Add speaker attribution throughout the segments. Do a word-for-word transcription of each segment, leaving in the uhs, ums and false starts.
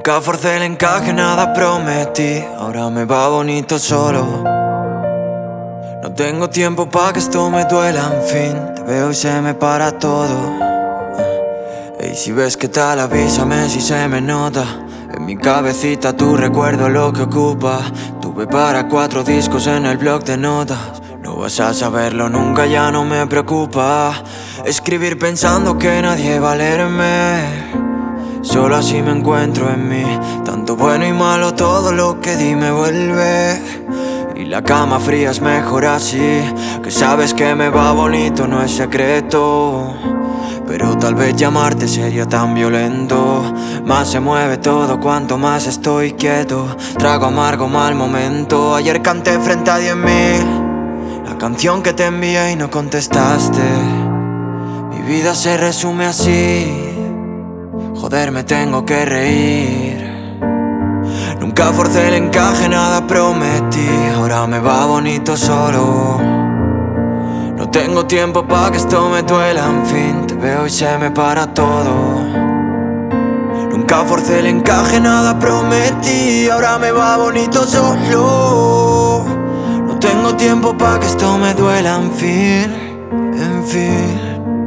Speaker 1: Nunca forcé el encaje, nada prometí. Ahora me va bonito solo. No tengo tiempo pa' que esto me duela, en fin. Te veo y se me para todo. Y si ves qué tal, avísame si se me nota. En mi cabecita tu recuerdo lo que ocupa. Tuve para cuatro discos en el blog de notas. No vas a saberlo nunca, ya no me preocupa. Escribir pensando que nadie va a leerme. Solo así me encuentro en mí. Tanto bueno y malo, todo lo que di me vuelve. Y la cama fría es mejor así. Que sabes que me va bonito, no es secreto. Pero tal vez llamarte sería tan violento. Más se mueve todo cuanto más estoy quieto. Trago amargo, mal momento. Ayer canté frente a diez mil la canción que te envié y no contestaste. Mi vida se resume así. Joder, me tengo que reír. Nunca forcé el encaje, nada prometí. Ahora me va bonito solo. No tengo tiempo pa' que esto me duela, en fin. Te veo y se me para todo. Nunca forcé el encaje, nada prometí. Ahora me va bonito solo. No tengo tiempo pa' que esto me duela, en fin, en fin.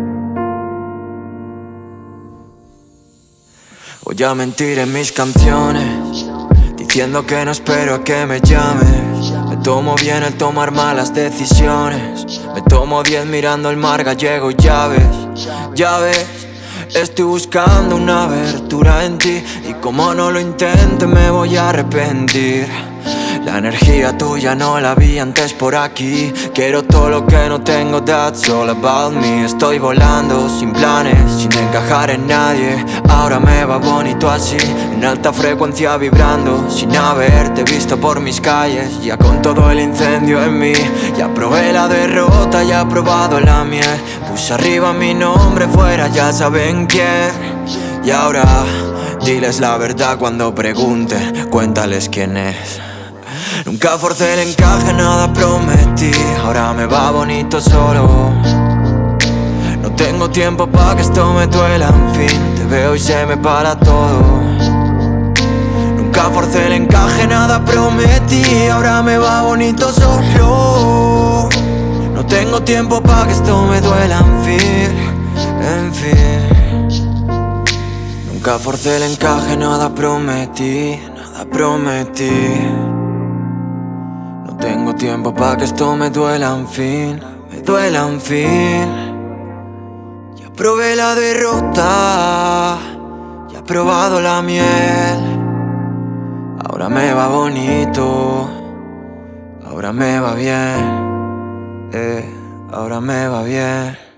Speaker 1: Voy a mentir en mis canciones, diciendo que no espero a que me llames. Me tomo bien el tomar malas decisiones. Me tomo diez mirando el mar gallego y ya ves, ya ves. Estoy buscando una abertura en ti y como no lo intente me voy a arrepentir. La energía tuya no la vi antes por aquí. Quiero todo lo que no tengo, that's all about me. Estoy volando sin planes, sin encajar en nadie. Ahora me va bonito así, en alta frecuencia vibrando, sin haberte visto por mis calles. Ya con todo el incendio en mí, ya probé la derrota, ya he probado la miel. Puse arriba mi nombre, fuera ya saben quién. Y ahora, diles la verdad cuando pregunten, cuéntales quién es. Nunca forcé el encaje, nada prometí. Ahora me va bonito solo. No tengo tiempo pa' que esto me duela, en fin. Te veo y se me para todo. Nunca forcé el encaje, nada prometí. Ahora me va bonito solo. No tengo tiempo pa' que esto me duela, en fin, en fin. Nunca forcé el encaje, nada prometí, nada prometí. No tengo tiempo pa' que esto me duela, en fin, me duela, en fin. Ya probé la derrota, ya he probado la miel. Ahora me va bonito, ahora me va bien, eh, ahora me va bien.